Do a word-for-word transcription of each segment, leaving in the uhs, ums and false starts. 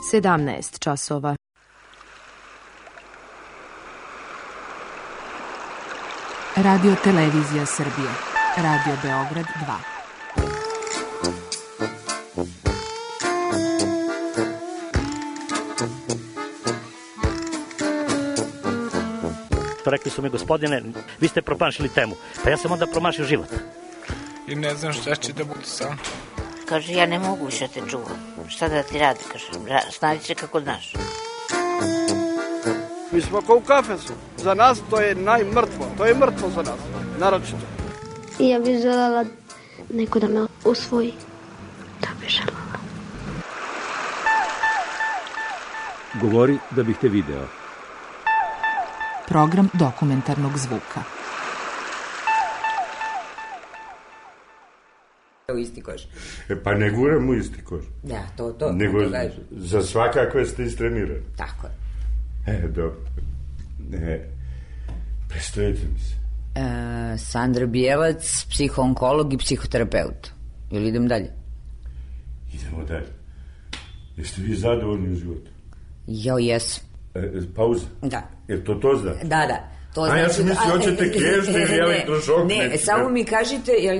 sedamnaest časova. Radio Televizija Srbije. Radio Beograd dva. Rekli su mi, gospodine, vi ste promašili temu. Pa ja sam onda promašio život. I ne znam šta će da bude sam. Kaže, ja ne mogu više te čuvam. Šta da ti radi, kaže, snađi se kako znaš. Mi smo kao u kafesu. Za nas to je najmrtvo. To je mrtvo za nas, naročito. I ja bih želela neko da me usvoji. Da bih želela. Govori da bih te video. Program dokumentarnog zvuka. U isti koš. E, pa ne guram u isti koš. Da, to, to. Nego to za svakako ste istrenirani. Tako je. E, dobro. E, predstavite mi se. E, Sandra Bijelac, psihoonkolog i psihoterapeut. Ili idem dalje? Idemo dalje. Jeste vi zadovoljni u životu? Ja, jesam. E, pauza? Da. Jer to to zna? Da, da. To a znači, ja sam mislio, hoćete kežde ili elektrošok. Ne, ne, samo mi kažite, jel,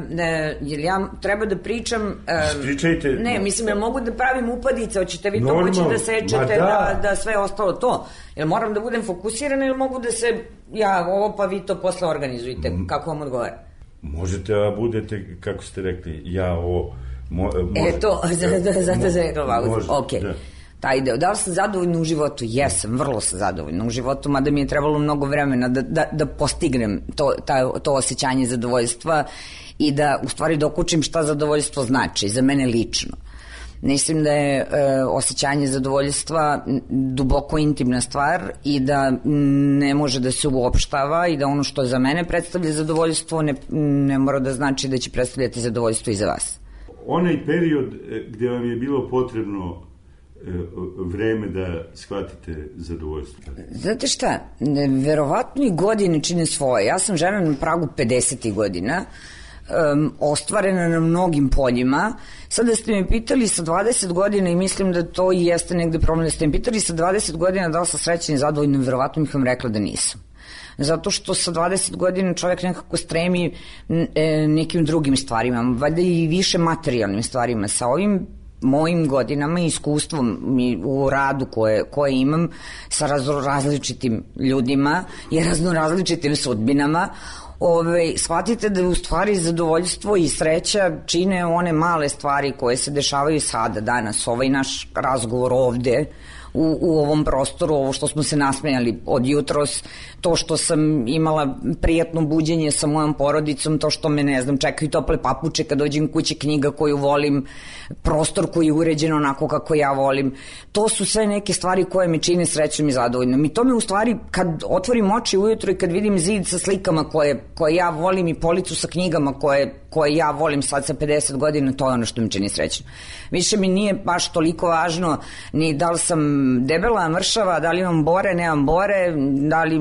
jel ja treba da pričam... Pričajte. Ne, mislim, jel mogu da pravim upadice, hoćete vi to moći da sečete, da, da sve ostalo to? Jel moram da budem fokusirana ili mogu da se, ja ovo pa vi to posle organizujete, kako vam odgovara? Možete, a budete, kako ste rekli, ja ovo... Mo, može, e, to, zato sam rekla ovako, okej. Da. Taj deo. Da li sam zadovoljna u životu? Jesam, vrlo sam zadovoljna u životu, mada mi je trebalo mnogo vremena da, da, da postignem to, ta, to osjećanje zadovoljstva i da u stvari dokučim šta zadovoljstvo znači za mene lično. Mislim da je e, osjećanje zadovoljstva duboko intimna stvar i da ne može da se uopštava i da ono što za mene predstavlja zadovoljstvo ne, ne mora da znači da će predstavljati zadovoljstvo i za vas. Onaj period gde vam je bilo potrebno vreme da shvatite zadovoljstvo? Znate šta, verovatno i godine čine svoje. Ja sam žena na pragu pedesetih godina, um, ostvarena na mnogim poljima. Sada ste me pitali sa dvadeset godina i mislim da to i jeste negde problem, da ste me pitali sa dvadeset godina da li sam srećna i zadovoljna, verovatno bih vam rekla da nisam. Zato što sa dvadeset godina čovjek nekako stremi nekim drugim stvarima, valjda i više materijalnim stvarima. Sa ovim mojim godinama i iskustvom u radu koje, koje imam sa razno različitim ljudima i razno različitim sudbinama, ove, shvatite da u stvari zadovoljstvo i sreća čine one male stvari koje se dešavaju sada, danas, ovaj naš razgovor ovde, U, u ovom prostoru, ovo što smo se nasmejali od jutros, to što sam imala prijatno buđenje sa mojom porodicom, to što me, ne znam, čekaju tople papuče kad dođem kući, knjiga koju volim, prostor koji je uređen onako kako ja volim, to su sve neke stvari koje me čine srećom i zadovoljnom. I to me u stvari, kad otvorim oči ujutro i kad vidim zid sa slikama koje, koje ja volim i policu sa knjigama koje, koje ja volim sad sa pedeset godina, to je ono što me čini srećom. Više mi nije baš toliko važno ni da li sam debela, mršava, da li imam bore, nemam bore, da li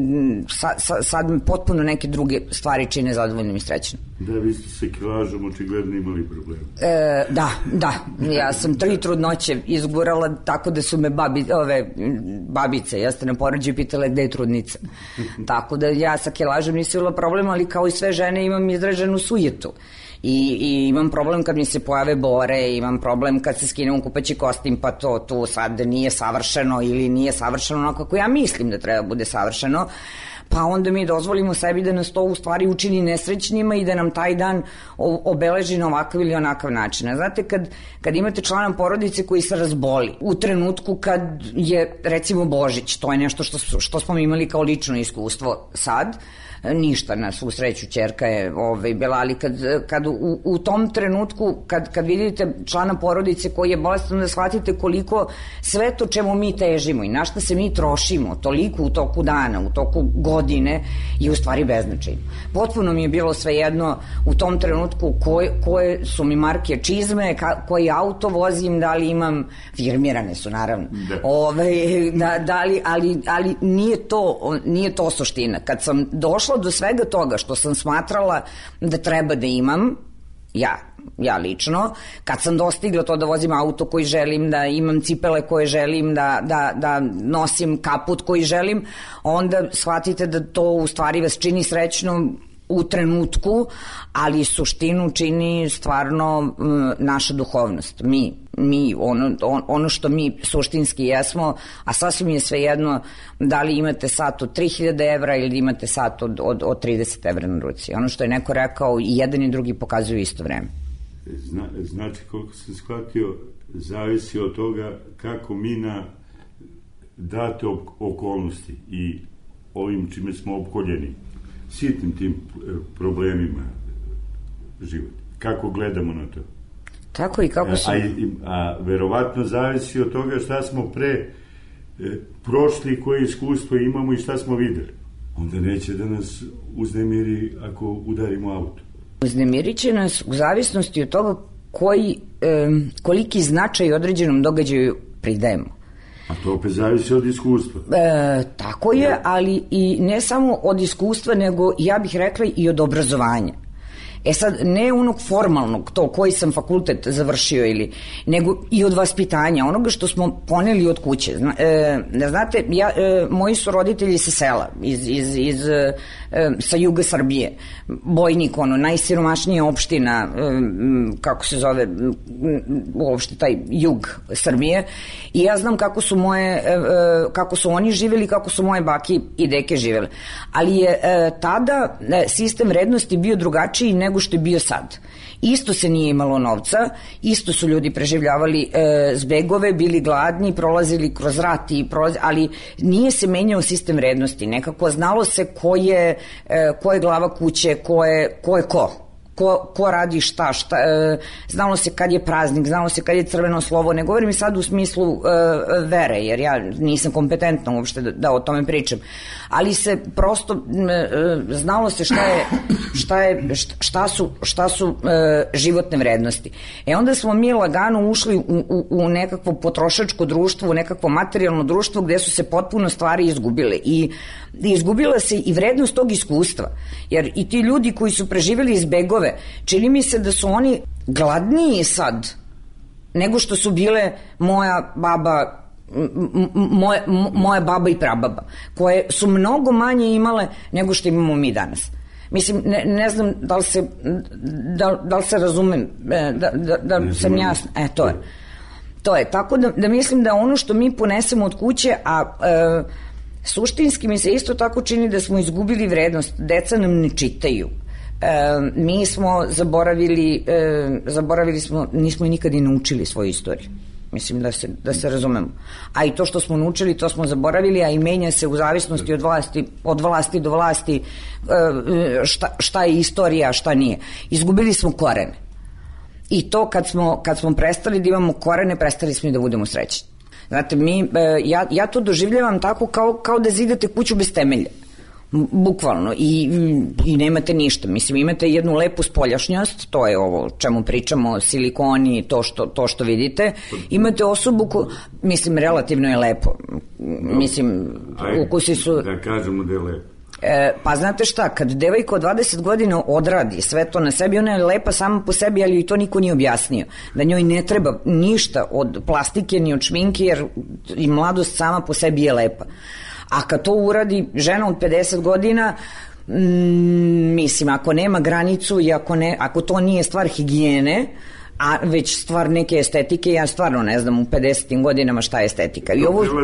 sa, sa, sad mi potpuno neke druge stvari čine zadovoljnim i srećnim. Da, vi ste se kilažom očigledno imali problem. E, da, da, ja sam tri trudnoće izgurala tako da su me babi, ove, babice, jeste na porođaju pitale gde je trudnica. Tako da ja sa kilažom nisam imala problem, ali kao i sve žene imam izraženu sujetu. I, i imam problem kad mi se pojave bore, imam problem kad se skinem kupaći kostim, pa to tu sad nije savršeno ili nije savršeno onako kako ja mislim da treba bude savršeno, pa onda mi dozvolimo sebi da nas to u stvari učini nesrećnima i da nam taj dan obeleži na ovakav ili onakav način. Znate, kad, kad imate člana porodice koji se razboli u trenutku kad je recimo Božić, to je nešto što, što smo imali kao lično iskustvo sad, ništa, na svu sreću ćerka je ovaj, bila, ali kad, kad u, u tom trenutku kad, kad vidite člana porodice koji je bolestan, da shvatite koliko sve to čemu mi težimo i na šta se mi trošimo toliko u toku dana, u toku godine je u stvari beznačajno. Potpuno mi je bilo svejedno u tom trenutku koje, koje su mi marke čizme, ka, koji auto vozim, da li imam, firmirane su naravno, da. Ove, da, da li, ali, ali nije to, nije to suština. Kad sam došla do svega toga što sam smatrala da treba da imam, ja, ja lično. Kad sam dostigla to da vozim auto koji želim, da imam cipele koje želim, da, da, da nosim kaput koji želim, onda shvatite da to u stvari vas čini srećno u trenutku, ali suštinu čini stvarno m, naša duhovnost. Mi, mi ono, on, ono što mi suštinski jesmo, a sasvim je svejedno da li imate sat od tri hiljade evra ili imate sat od, od, od trideset evra na ruci. Ono što je neko rekao, i jedan i drugi pokazuju isto vreme. Zna, znači, koliko sam shvatio, zavisi od toga kako mi na date okolnosti i ovim čime smo opkoljeni, sitnim tim problemima život. Kako gledamo na to? Tako i kako su... A, a, a verovatno zavisi od toga šta smo pre e, prošli, koje iskustvo imamo i šta smo videli. Onda neće da nas uznemiri ako udarimo auto. Uznemirit će nas u zavisnosti od toga koji, e, koliki značaj određenom događaju pridajemo. A to opet zavisi od iskustva. E, tako je, ali i ne samo od iskustva, nego ja bih rekla i od obrazovanja. E sad, ne onog formalnog, to koji sam fakultet završio ili, nego i od vaspitanja, onoga što smo poneli od kuće. Zna, e, znate, ja, e, moji su roditelji sa sela, iz, iz, iz, e, sa juga Srbije, Bojnik, ono, najsiromašnija opština, e, kako se zove, uopšte taj jug Srbije, i ja znam kako su moje, e, kako su oni živeli, kako su moje baki i deke živele. Ali je e, tada e, sistem vrednosti bio drugačiji nego što je bio sad. Isto se nije imalo novca, isto su ljudi preživljavali e, zbegove, bili gladni, prolazili kroz rat, i prolaz... ali nije se menjao sistem vrednosti. Nekako znalo se ko je, e, ko je glava kuće, ko je ko. Je ko. Ko, ko radi šta, šta e, znalo se kad je praznik, znalo se kad je crveno slovo, ne govorim sad u smislu e, vere, jer ja nisam kompetentna uopšte da, da o tome pričam, ali se prosto e, znalo se šta je šta, je, šta su, šta su e, životne vrednosti. E onda smo mi lagano ušli u, u, u nekakvo potrošačko društvo, u nekakvo materijalno društvo gde su se potpuno stvari izgubile i izgubila se i vrednost tog iskustva, jer i ti ljudi koji su preživjeli izbegove, čini mi se da su oni gladniji sad nego što su bile moja baba, moje, moja baba i prababa, koje su mnogo manje imale nego što imamo mi danas. Mislim, ne, ne znam da li se da, da li se razumem, da, da, da sam jasna. E, to je. To je. Tako da, da mislim da ono što mi ponesemo od kuće, a e, suštinski mi se isto tako čini da smo izgubili vrednost. Deca nam ne čitaju. E, mi smo zaboravili, e, zaboravili smo, nismo nikad i naučili svoju istoriju. Mislim da se, da se razumemo. A i to što smo naučili, to smo zaboravili, a i menja se u zavisnosti od vlasti, od vlasti do vlasti, e, šta, šta je istorija, šta nije. Izgubili smo korene. I to kad smo, kad smo prestali da imamo korene, prestali smo i da budemo srećni. Znate, mi, ja, ja to doživljavam tako kao, kao da zidate kuću bez temelja. Bukvalno. I, i nemate ništa. Mislim, imate jednu lepu spoljašnjost, to je ovo čemu pričamo, silikoni, to što, to što vidite. Imate osobu, ko, mislim, relativno je lepo. Mislim, ukusi su... Da kažemo da je lepo. E, pa znate šta, kad devojka od dvadeset godina odradi sve to na sebi, ona je lepa sama po sebi, ali i to niko nije objasnio. Da njoj ne treba ništa od plastike ni od šminke, jer i mladost sama po sebi je lepa. A kad to uradi žena od pedeset godina, mm, mislim, ako nema granicu i ako, ne, ako to nije stvar higijene, a već stvar neke estetike, ja stvarno ne znam u pedesetim godinama šta je estetika. I ovo,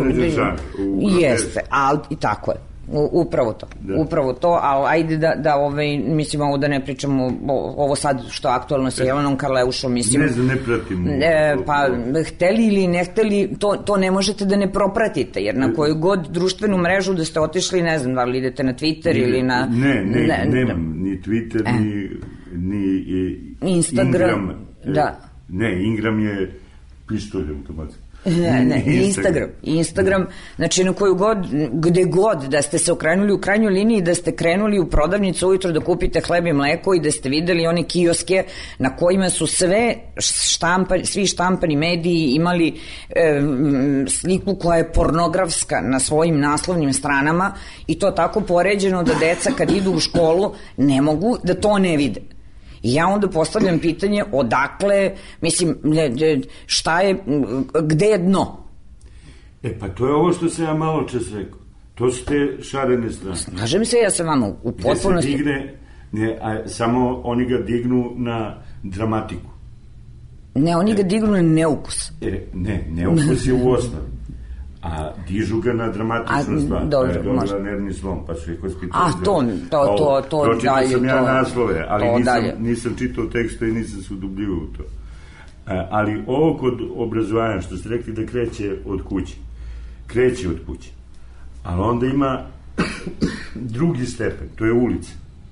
jeste, ali i tako je. U, upravo to, da. upravo to, ali ajde da, da ovaj, mislim, ovo da ne pričamo o, ovo sad što je aktualno sa Jelenom Karleušom, mislim. Ne znam, ne pratimo. E, pa, hteli ili ne hteli, to, to ne možete da ne propratite, jer na koju god društvenu mrežu da ste otišli, ne znam, da li idete na Twitter ne, ili na... Ne, ne, ne nemam ni Twitter, e. ni, ni Instagram, Ingram, da. Ne, Ingram je pištolj automatski. Ne, ne, Instagram. Instagram, znači na koju god, gde god da ste se okrenuli u krajnjoj liniji, da ste krenuli u prodavnicu ujutro da kupite hleb i mleko i da ste videli one kioske na kojima su sve štampa, svi štampani mediji imali e, sliku koja je pornografska na svojim naslovnim stranama i to tako poređeno da deca kad idu u školu ne mogu da to ne vide. I ja onda postavljam pitanje odakle, mislim, šta je, gde je dno? E pa to je ovo što sam ja malo čas rekao. To su te šarene strane. Slažem se, ja sam vama u potpunosti... Gde se digne, ne, a samo oni ga dignu na dramatiku. Ne, oni ga dignu na neukus. E, ne, neukus je u osnovi. A dižu ga na dramatičnu stvar. Dobro, je dobila može. nervni slom, pa su ih hospitalizirali. A, to, to, to, to, pročitao dalje. sam ja to, naslove, ali to nisam, dalje. nisam čitao tekstu i nisam se udubljivao u to. A, ali ovo kod obrazovanja, što ste rekli da kreće od kuće, kreće od kuće. Ali onda ima drugi stepen, to je ulica.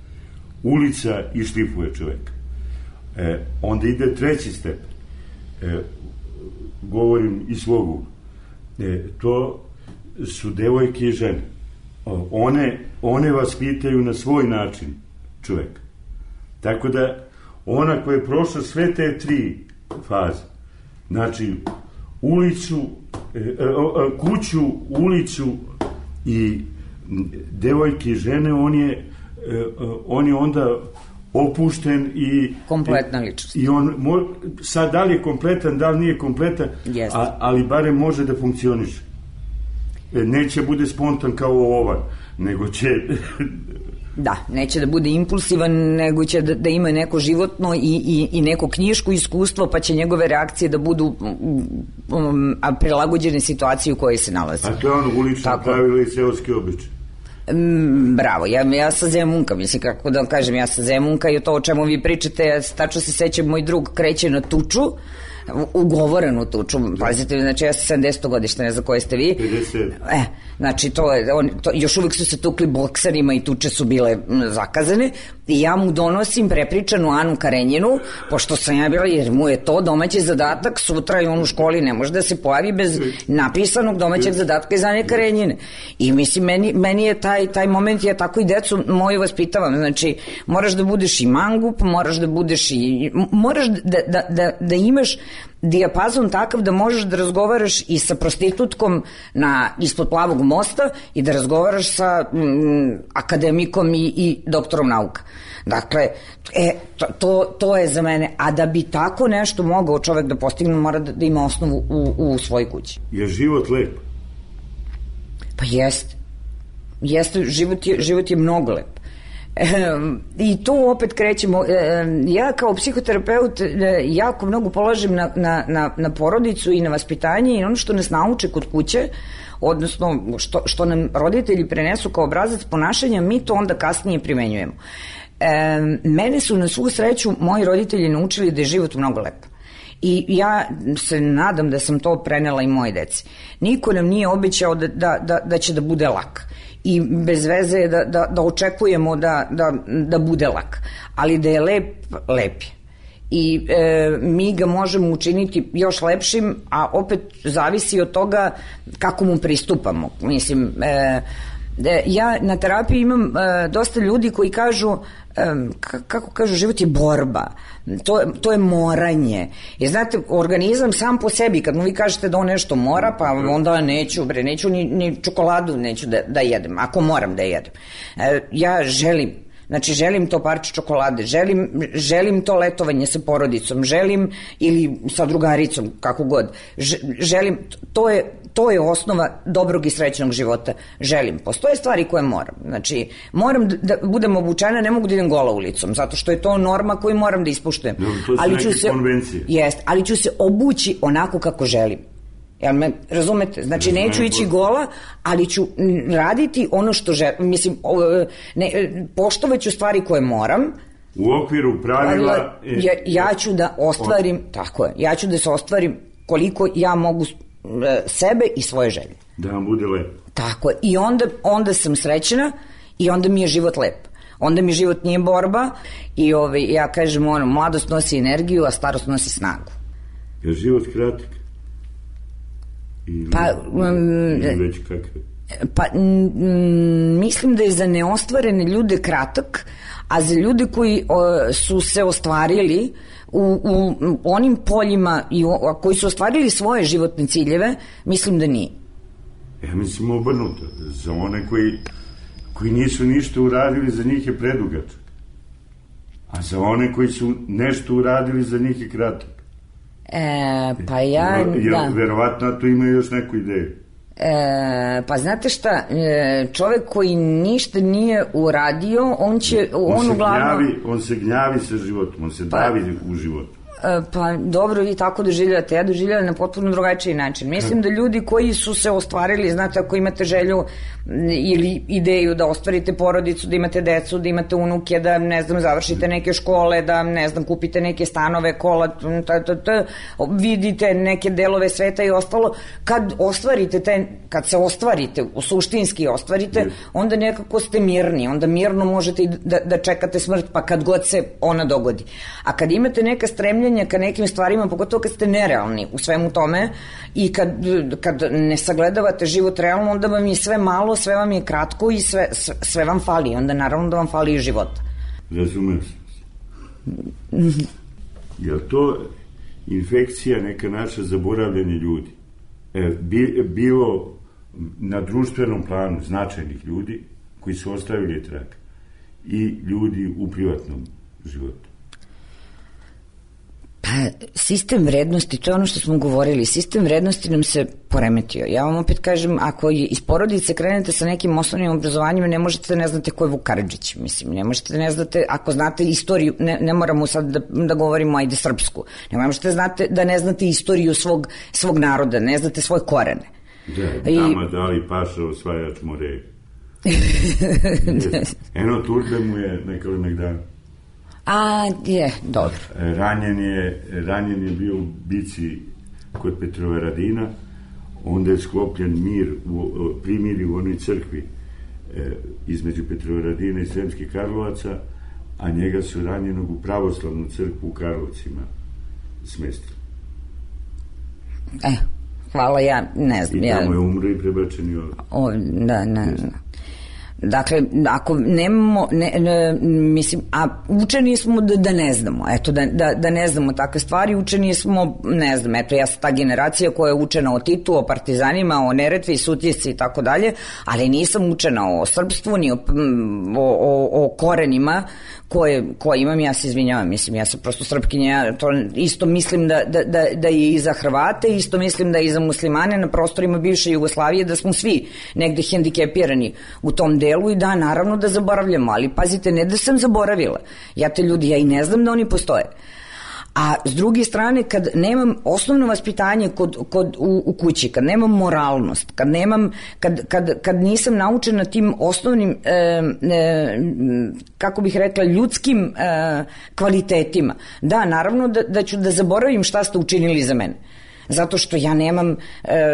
Ulica i šlifuje čoveka. E, onda ide treći stepen. E, govorim iz svog ugla. E, to su devojke i žene. O, one, one vas pitaju na svoj način čoveka. Tako da ona koja je prošla sve te tri faze, znači ulicu, e, e, kuću, ulicu i devojke i žene, on je, e, on je onda opušten i... Kompletna ličnost. I on, mo, sad, da li je kompletan, da li nije kompletan, a, ali barem može da funkcioniše. Neće bude spontan kao ovaj, nego će... Da, neće da bude impulsivan, nego će da, da ima neko životno i, i, i neko knjiško iskustvo, pa će njegove reakcije da budu um, prilagođene situaciji u kojoj se nalazi. A to je ono ulično pravilo i seoski običaj. Mm, bravo, ja, ja sa Zemunka, mislim, kako da kažem, ja sa Zemunka i to o čemu vi pričate, ja tačno se sećam, moj drug kreće na tuču, ugovorenu tuču, pazite, znači ja sam sedamdeseto godište, ne znam koje ste vi. pedeset. E, znači to je, on, to, još uvijek su se tukli bokserima i tuče su bile zakazane i ja mu donosim prepričanu Anu Karenjinu, pošto sam ja bila, jer mu je to domaći zadatak, sutra i on u školi ne može da se pojavi bez napisanog domaćeg zadatka iz Ane Karenjine. I mislim, meni, meni je taj, taj moment, ja tako i decu moju vaspitavam, znači moraš da budeš i mangup, moraš da budeš i, moraš da, da, da, da imaš dijapazon takav da možeš da razgovaraš i sa prostitutkom na, ispod Plavog mosta i da razgovaraš sa mm, akademikom i, i doktorom nauka. Dakle, e, to, to, to je za mene, a da bi tako nešto mogao čovek da postigne, mora da, da ima osnovu u, u svojoj kući. Je život lep? Pa jeste. Jeste, život je, život je mnogo lep. E, i tu opet krećemo, e, ja kao psihoterapeut e, jako mnogo polažem na, na, na, na porodicu i na vaspitanje i ono što nas nauče kod kuće, odnosno što, što nam roditelji prenesu kao obrazac ponašanja, mi to onda kasnije primenjujemo. E, mene su na svu sreću moji roditelji naučili da je život mnogo lep. I ja se nadam da sam to prenela i moje deci. Niko nam nije obećao da, da, da, da će da bude lak. I bez veze je da, da, da očekujemo da, da, da bude lak. Ali da je lep, lep je. I e, mi ga možemo učiniti još lepšim, a opet zavisi od toga kako mu pristupamo. Mislim, e, ja na terapiji imam e, dosta ljudi koji kažu, e, kako kažu, život je borba, to, to je moranje. Jer znate, organizam sam po sebi, kad mu vi kažete da on nešto mora, pa onda neću, bre, neću ni, ni čokoladu neću da, da jedem, ako moram da jedem. E, ja želim, znači želim to parče čokolade, želim, želim to letovanje sa porodicom, želim, ili sa drugaricom, kako god, želim, to je, to je osnova dobrog i srećnog života, želim. Postoje stvari koje moram, znači moram da budem obučena, ne mogu da idem gola ulicom, zato što je to norma koju moram da ispuštujem. No, to su ali neke se, konvencije. Jest, ali ću se obući onako kako želim. Jel me razumete? Znači neću ići gola, ali ću raditi ono što želim, mislim, ne, poštovaću stvari koje moram. U okviru pravila... Ja, ja ću da ostvarim, tako je, ja ću da se ostvarim koliko ja mogu sebe i svoje želje. Da vam bude lepo. Tako je, i onda, onda sam srećna i onda mi je život lep. Onda mi život nije borba i ovaj, ja kažem, ono, mladost nosi energiju, a starost nosi snagu. Je život kratak? Ili, pa, um, ili već kakve? Pa m, mislim da je za neostvarene ljude kratak, a za ljude koji o, su se ostvarili u, u onim poljima i o, koji su ostvarili svoje životne ciljeve, mislim da nije. Ja mislim obrnuto. Za one koji, koji nisu ništa uradili, za njih je predugačak. A za one koji su nešto uradili, za njih je kratak. E, pa ja, Jer, da. Verovatno tu imaju još neku ideju. E, pa znate šta, e, čovek koji ništa nije uradio, on će, on, on, se uglavnom... gnjavi, on se gnjavi sa životom, on se Pa- davi u životu. E, Pa dobro, vi tako doživljavate, ja doživljavam na potpuno drugačiji način. Mislim da ljudi koji su se ostvarili, znate, ako imate želju m, ili ideju da ostvarite porodicu, da imate decu, da imate unuke, da, ne znam, završite neke škole, da, ne znam, kupite neke stanove, kola, t, t, t, vidite neke delove sveta i ostalo, kad ostvarite te, kad se ostvarite, suštinski ostvarite, onda nekako ste mirni, onda mirno možete i da, da čekate smrt, pa kad god se ona dogodi. A kad imate neka stremljenja ka nekim stvarima, pogotovo kad ste nerealni u svemu tome i kad, kad ne sagledavate život realno, onda vam je sve malo, sve vam je kratko i sve, sve, sve vam fali. Onda naravno da vam fali i života. Razumem se. Je li to infekcija neka naša zaboravljanje ljudi? E, bi, bilo na društvenom planu značajnih ljudi koji su ostavili trag i ljudi u privatnom životu? Pa, sistem vrednosti, to je ono što smo govorili, sistem vrednosti nam se poremetio. Ja vam opet kažem, ako iz porodice krenete sa nekim osnovnim obrazovanjem, ne možete da ne znate ko je Vuk Karadžić, mislim, ne možete da ne znate, ako znate istoriju, ne, ne moramo sad da, da govorimo, ajde, srpsku, ne možete da, znate, da ne znate istoriju svog, svog naroda, ne znate svoje korene. Da, tamo dali paša osvajač Moreje. Eno Turbe mu je nekali megdan. A, je, dobro. Ranjen je, ranjen je bio u bici kod Petrovaradina, onda je sklopljen mir, u, primiri u onoj crkvi e, između Petrovaradina i Sremskih Karlovaca, a njega su ranjenog u pravoslavnu crkvu u Karlovcima smestili. E, hvala, ja ne znam. I tamo ja, je umro i prebačen i ovdje. O, da, da, da. Dakle, ako nemamo, ne, ne, mislim, a učeni smo da, da ne znamo, eto, da, da, da ne znamo takve stvari, učeni smo, ne znam, eto, ja sam ta generacija koja je učena o Titu, o partizanima, o Neretvi, Sutjesci i tako dalje, ali nisam učena o srpstvu, ni o, o, o, o korenima koje, koje imam, ja se izvinjavam, mislim, ja sam prosto Srpkinja, ja to isto mislim da, da, da, da je i za Hrvate, isto mislim da je i za muslimane na prostorima bivše Jugoslavije, da smo svi negde hendikepirani u tom delu i da, naravno da zaboravljamo, ali pazite, ne da sam zaboravila, ja te ljudi, ja i ne znam da oni postoje. A s druge strane, kad nemam osnovno vaspitanje kod, kod, u, u kući, kad nemam moralnost, kad, nemam, kad, kad, kad nisam naučena tim osnovnim, e, e, kako bih rekla, ljudskim e, kvalitetima, da, naravno da, da ću da zaboravim šta ste učinili za mene. Zato što ja nemam, e,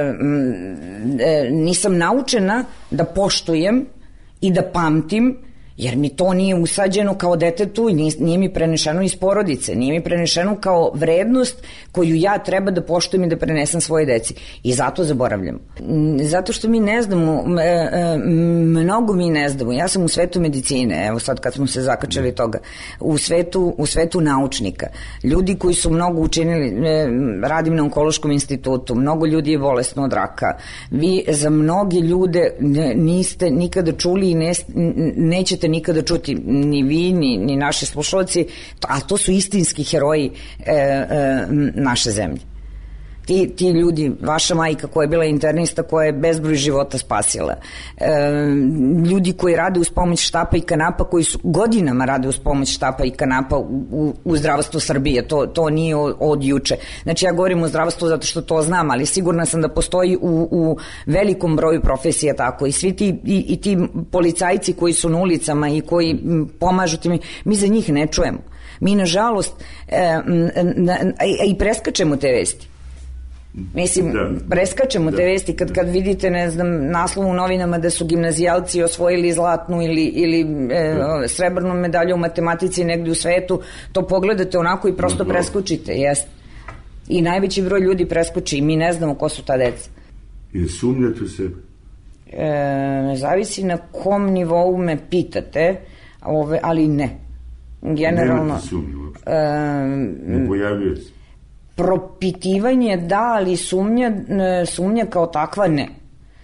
e, nisam naučena da poštujem i da pamtim, jer mi to nije usađeno kao detetu i nije, nije mi prenešeno iz porodice, nije mi prenešeno kao vrednost koju ja treba da poštujem i da prenesem svoje deci. I zato zaboravljam. Zato što mi ne znamo, mnogo mi ne znamo. Ja sam u svetu medicine, evo sad kad smo se zakačali toga, u svetu, u svetu naučnika. Ljudi koji su mnogo učinili, radim na Onkološkom institutu, mnogo ljudi je bolesno od raka. Vi za mnogi ljude niste nikada čuli i ne, nećete nikada čuti ni vi, ni, ni naši slušalci, a to su istinski heroji e, e, naše zemlje. Ti, ti ljudi, vaša majka koja je bila internista, koja je bezbroj života spasila, e, ljudi koji rade uz pomoć štapa i kanapa, koji su godinama rade uz pomoć štapa i kanapa u, u, u zdravstvu Srbije, to, to nije od, od juče. Znači ja govorim o zdravstvu zato što to znam, ali sigurna sam da postoji u, u velikom broju profesija tako i svi ti, i, i ti policajci koji su na ulicama i koji pomažu tim, mi za njih ne čujemo. Mi nažalost e, na, a i preskačemo te vesti. Mislim, da. preskačemo da. te vesti kad, kad vidite, ne znam, naslov u novinama da su gimnazijalci osvojili zlatnu ili, ili e, srebrnu medalju u matematici negdje u svetu, to pogledate onako i prosto no, preskočite, jest. I najveći broj ljudi preskoči i mi ne znamo ko su ta deca. I sumnjate u sebe? E, zavisi na kom nivou me pitate, ove, ali ne. Generalno... Nemate sumnju uopšte? E, ne pojavljuje se? Propitivanje da, ali sumnja, sumnja kao takva ne.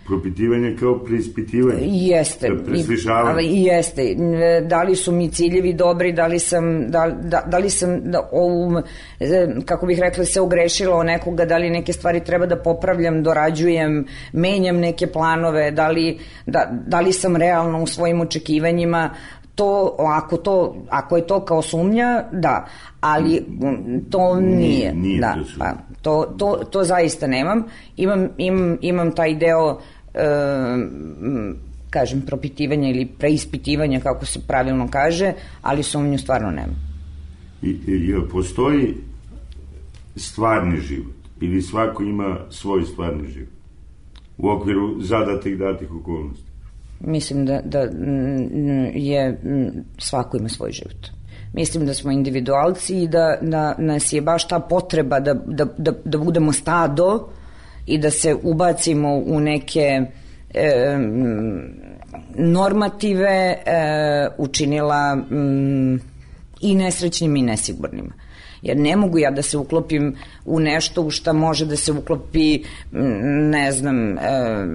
Propitivanje kao preispitivanje. Jeste. Preslišavanje. Jeste. Da li su mi ciljevi dobri, da li sam, da, da, da li sam da, ovom, kako bih rekla, se ogrešila o nekoga, da li neke stvari treba da popravljam, dorađujem, menjam neke planove, da li, da, da li sam realno u svojim očekivanjima. To, ako, to, ako je to kao sumnja, da, ali to nije. Nije, nije da, to, pa, to, to, to zaista nemam. Imam, imam, imam taj deo, e, kažem, propitivanja ili preispitivanja, kako se pravilno kaže, ali sumnju stvarno nemam. I, jel postoji stvarni život? Ili svako ima svoj stvarni život? U okviru zadatih datih okolnosti? Mislim da, da je, svako ima svoj život. Mislim da smo individualci i da, da nas je baš ta potreba da, da, da, da budemo stado i da se ubacimo u neke e, normative e, učinila m, i nesrećnim i nesigurnima. Jer ne mogu ja da se uklopim u nešto u šta može da se uklopi, ne znam, e,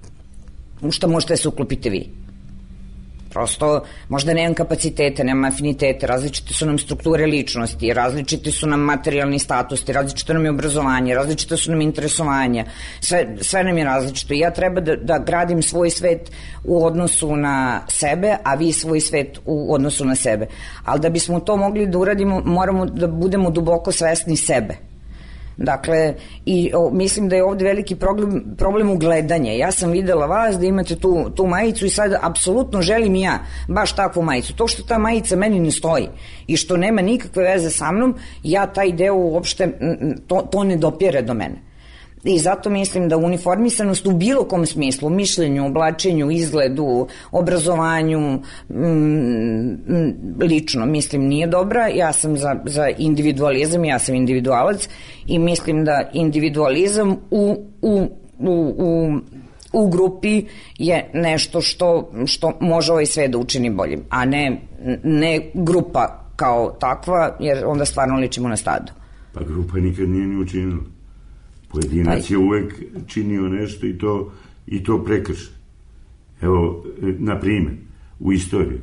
u šta možete da se uklopite vi. Prosto, možda nemam kapacitete, nemam afinitete, različite su nam strukture ličnosti, različite su nam materijalni statusi, različito nam je obrazovanje, različite su nam interesovanja, sve, sve nam je različito. Ja treba da, da gradim svoj svet u odnosu na sebe, a vi svoj svet u odnosu na sebe. Ali da bismo to mogli da uradimo, moramo da budemo duboko svesni sebe. Dakle, i o, mislim da je ovde veliki problem, problem ugledanja. Ja sam videla vas da imate tu, tu majicu i sad apsolutno želim i ja baš takvu majicu. To što ta majica meni ne stoji i što nema nikakve veze sa mnom, ja taj deo uopšte, to, to ne dopire do mene. I zato mislim da uniformisanost u bilo kom smislu, mišljenju, oblačenju, izgledu, obrazovanju, m, lično mislim nije dobra. Ja sam za, za individualizam, ja sam individualac i mislim da individualizam u, u, u, u, u grupi je nešto što, što može ovaj sve da učini boljim, a ne, ne grupa kao takva, jer onda stvarno ličimo na stado. Pa grupa nikad nije ni učinila. Pojedinac je uvek činio nešto i to, i to prekrša. Evo, na primjer, u istoriji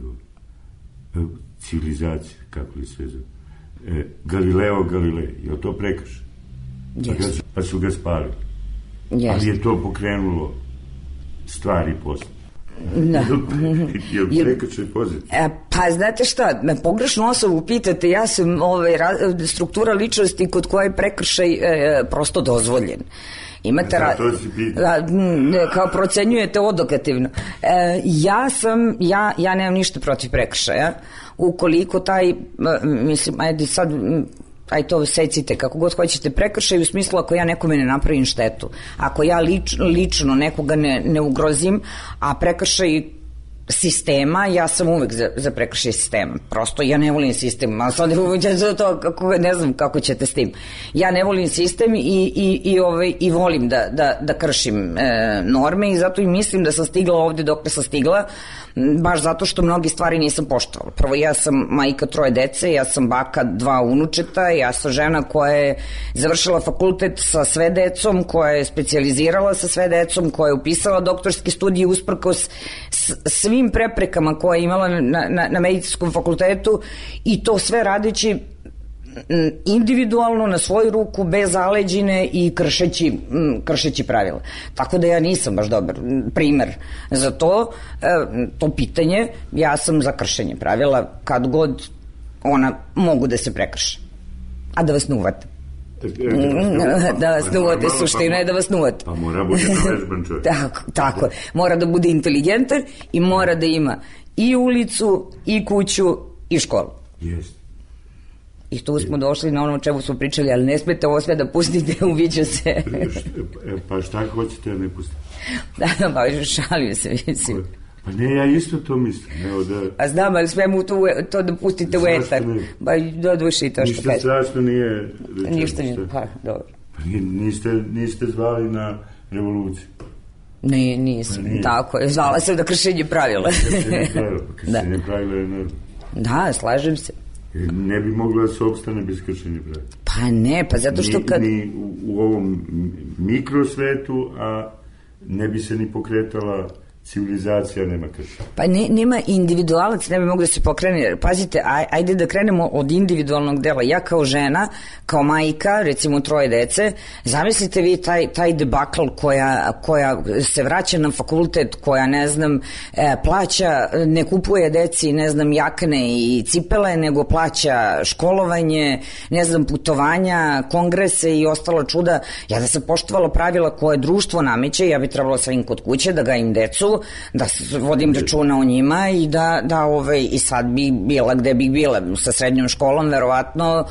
civilizacije, kako li sve zove, e, Galileo Galilei, je to prekrša? Yes. Pa, su, pa su ga spalili. Yes. Ali je to pokrenulo stvari posle. Da. Je li prekršaj pozitiv? E, pa znate šta, me pogrešnu osobu pitate, ja sam ovaj, struktura ličnosti kod koje je prekršaj e, prosto dozvoljen. Imate ra... da, kao procenjujete odokativno. E, ja sam, ja, ja nemam ništa protiv prekršaja. Ukoliko taj, mislim, ajde sad, aj to secite kako god hoćete, prekršaj u smislu ako ja nekome ne napravim štetu, ako ja lič, lično nekoga ne, ne ugrozim, a prekršaj sistema, ja sam uvek za, za prekršaj sistema. Prosto ja ne volim sistem, a sad to, kako, ne znam kako ćete s tim. Ja ne volim sistem i, i, i, ovaj, i volim da, da, da kršim e, norme i zato i mislim da sam stigla ovde dok ne sam stigla, baš zato što mnogi stvari nisam poštovala. Prvo, ja sam majka troje dece, ja sam baka dva unučeta, ja sam žena koja je završila fakultet sa sve decom, koja je specijalizirala sa sve decom, koja je upisala doktorske studije usprkos svim preprekama koje je imala na, na, na medicinskom fakultetu i to sve radeći individualno na svoju ruku, bez zaleđine i kršeći, kršeći pravila. Tako da ja nisam baš dobar primer za to, to pitanje. Ja sam za kršenje pravila kad god ona mogu da se prekrše. A da vas ne uvate. Da vas ne uvate, suština je da vas ne uvate. Pa mora bude navežban čovjek. Tako, tako. Mora da bude inteligentan i mora da ima i ulicu, i kuću, i školu. Jeste. I tu smo došli na ono o čemu smo pričali, ali ne smete ovo sve da pustite, uviđa se. Pa šta hoćete da ne pustite? Da, pa šalim se, mislim. Pa ne, ja isto to mislim. Evo da... A znam, ali sve mu to, to da pustite u etar. Ba, do duši to što kaže. Ništa strašno nije rečeno. Ništa nije, pa, dobro. Pa niste, niste zvali na revoluciju. Ne, nisam, pa tako je. Zvala sam da kršenje pravila. Kršenje pravila, pa kršenje pravila je naravno. Da, slažem se. Ne bi mogla da se opstane bez kršenja pravila. Pa ne, pa zato što kad... Ni, ni u, u ovom mikrosvetu, a ne bi se ni pokretala civilizacija, nema krša. Pa ne, nema individualac, ne bi mogu da se pokrene. Pazite, aj, ajde da krenemo od individualnog dela. Ja kao žena, kao majka, recimo troje dece, zamislite vi taj, taj debakl koja, koja se vraća na fakultet, koja, ne znam, e, plaća, ne kupuje deci, ne znam, jakne i cipele, nego plaća školovanje, ne znam, putovanja, kongrese i ostala čuda. Ja da sam poštovala pravila koje društvo nameće, ja bi trebalo svim kod kuće da gajim decu, da vodim računa o njima i da, da ovaj, i sad bih bila gde bih bila, sa srednjom školom, verovatno,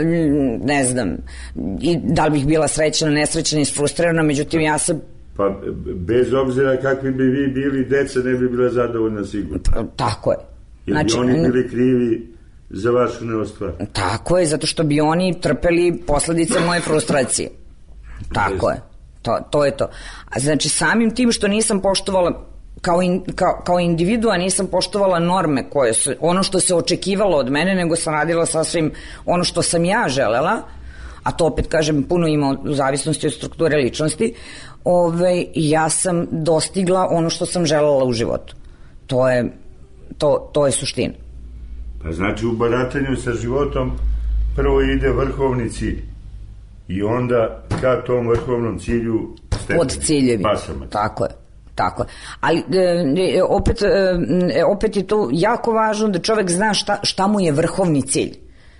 ne znam, i da li bih bila srećna, nesrećna i isfrustrirana, međutim ja sam... Pa bez obzira kakvi bi vi bili, deca ne bi bila zadovoljna sigurno. Pa, tako je. Jer znači, bi oni bili krivi za vašu neostvar. Tako je, zato što bi oni trpeli posledice moje frustracije. Tako je. To, to je to. A znači, samim tim što nisam poštovala kao, in, kao, kao individua, nisam poštovala norme koje su, ono što se očekivalo od mene, nego sam radila sasvim ono što sam ja želela, a to opet kažem puno ima u zavisnosti od strukture ličnosti, ove, ja sam dostigla ono što sam želela u životu. To je, to, to je suština. Pa znači u baratanju sa životom prvo ide vrhovni cilj i onda ka tom vrhovnom cilju stepeni. Od ciljevi. Pasamac. Tako je. Tako. Ali e, opet, e, opet je to jako važno da čovek zna šta, šta mu je vrhovni cilj.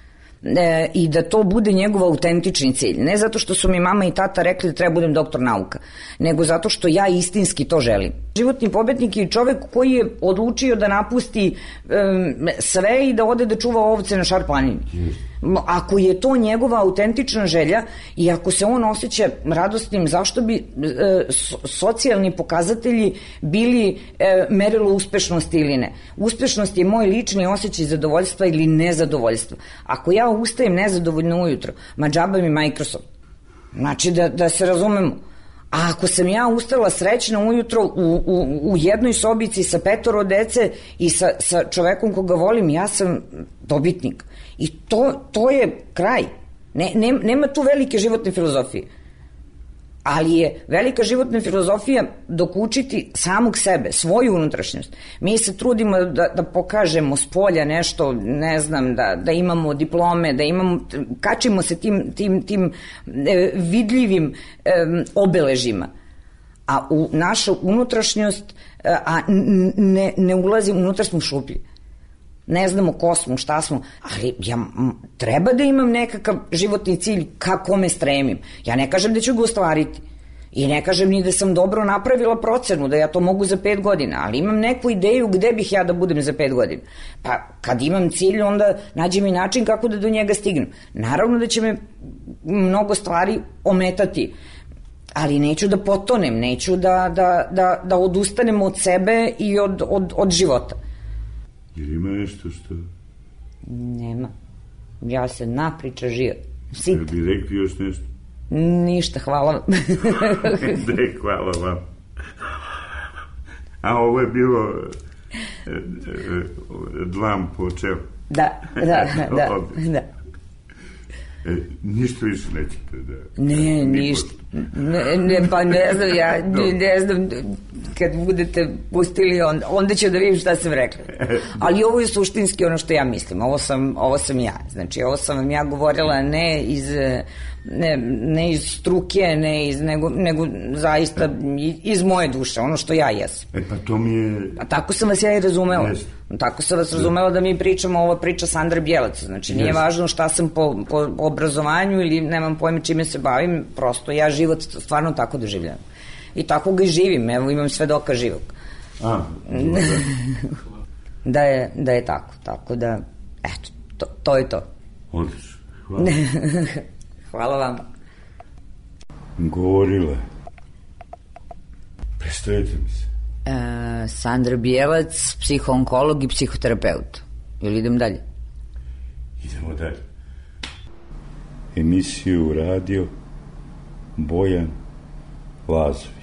E, i da to bude njegov autentični cilj. Ne zato što su mi mama i tata rekli da treba budem doktor nauka, nego zato što ja istinski to želim. Životni pobednik je čovek koji je odlučio da napusti um, sve i da ode da čuva ovce na Šar planini. Ako je to njegova autentična želja i ako se on osjeća radosnim, zašto bi e, socijalni pokazatelji bili e, merilo uspešnosti ili ne? Uspešnost je moj lični osjećaj zadovoljstva ili nezadovoljstva. Ako ja ustajem nezadovoljno ujutro, ma džaba mi Microsoft. Znači da, da se razumemo. A ako sam ja ustala srećna ujutro u, u, u jednoj sobici sa petoro dece i sa, sa čovekom koga volim, ja sam dobitnik. I to, to je kraj. Ne, ne, nema tu velike životne filozofije. Ali je velika životna filozofija dokučiti samog sebe, svoju unutrašnjost. Mi se trudimo da, da pokažemo s polja nešto, ne znam, da, da imamo diplome, da imamo, kačimo se tim, tim, tim e, vidljivim e, obeležima. A u našu unutrašnjost, e, a ne, ne ulazi, unutra smo šuplji. Ne znamo ko smo, šta smo, ali ja treba da imam nekakav životni cilj ka kome stremim. Ja ne kažem da ću ga ostvariti i ne kažem ni da sam dobro napravila procenu, da ja to mogu za pet godina, ali imam neku ideju gde bih ja da budem za pet godina. Pa kad imam cilj, onda nađem i način kako da do njega stignem. Naravno da će me mnogo stvari ometati, ali neću da potonem, neću da, da, da, da odustanem od sebe i od, od, od života. Jer ima nešto što... Nema. Ja se napriča život. Sita. Da bi rekli još nešto? Ništa, hvala vam. Ne, hvala vam. A ovo je bilo dlam po čelu. Da, da, da, da. E, ništa više nećete da... Ne, ništa. Ne, ne, pa ne znam, ja ne, ne znam, kad budete pustili, onda, onda ću da vidim šta sam rekla. Ali ovo je suštinski ono što ja mislim, ovo sam, ovo sam ja. Znači, ovo sam vam ja govorila ne iz, ne, ne iz struke, ne iz, nego, nego zaista iz moje duše, ono što ja jesam. E pa to mi je... A tako sam vas ja i razumela. Jeste. Tako sam vas razumela da mi pričamo, ovo priča Sandra Bjelac. Znači, nije Jeste. Važno šta sam po, po obrazovanju ili nemam pojma čime se bavim, prosto ja život stvarno tako doživljam. I tako ga i živim, evo imam svedoka živog. A, da je, da je tako, tako da, eto, to, to je to. Odlično, hvala. Hvala vam. Govorila. Predstavite mi se. E, Sandra Bijelac, psihoonkolog i psihoterapeut. Ili idem dalje? Idemo dalje. Emisiju radio Bojan Lazović.